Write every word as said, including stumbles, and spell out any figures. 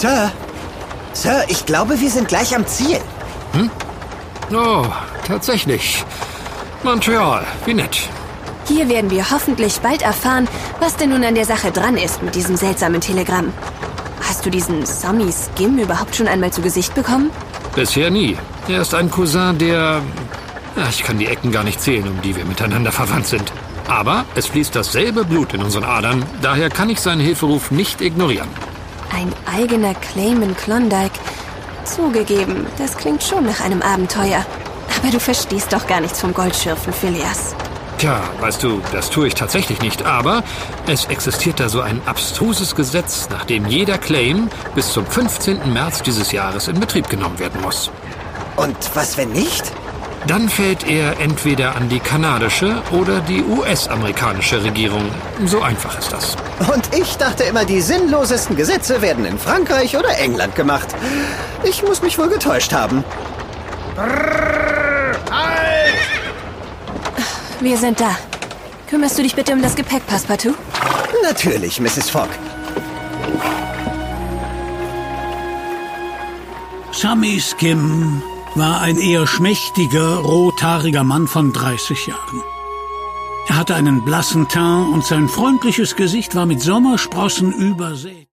Sir, Sir, ich glaube, wir sind gleich am Ziel. Hm? Oh, tatsächlich. Montreal, wie nett. Hier werden wir hoffentlich bald erfahren, was denn nun an der Sache dran ist mit diesem seltsamen Telegramm. Hast du diesen Sammy Skim überhaupt schon einmal zu Gesicht bekommen? Bisher nie. Er ist ein Cousin, der... Ach, ich kann die Ecken gar nicht zählen, um die wir miteinander verwandt sind. Aber es fließt dasselbe Blut in unseren Adern, daher kann ich seinen Hilferuf nicht ignorieren. Ein eigener Claim in Klondike. Zugegeben, das klingt schon nach einem Abenteuer. Aber du verstehst doch gar nichts vom Goldschürfen, Phileas. Tja, weißt du, das tue ich tatsächlich nicht, aber es existiert da so ein abstruses Gesetz, nach dem jeder Claim bis zum fünfzehnten März dieses Jahres in Betrieb genommen werden muss. Und was, wenn nicht? Dann fällt er entweder an die kanadische oder die U S-amerikanische Regierung. So einfach ist das. Und ich dachte immer, die sinnlosesten Gesetze werden in Frankreich oder England gemacht. Ich muss mich wohl getäuscht haben. Brrr, halt! Wir sind da. Kümmerst du dich bitte um das Gepäck, Passepartout? Natürlich, Misses Fogg. Sammy Skim war ein eher schmächtiger, rothaariger Mann von dreißig Jahren. Er hatte einen blassen Teint und sein freundliches Gesicht war mit Sommersprossen übersät.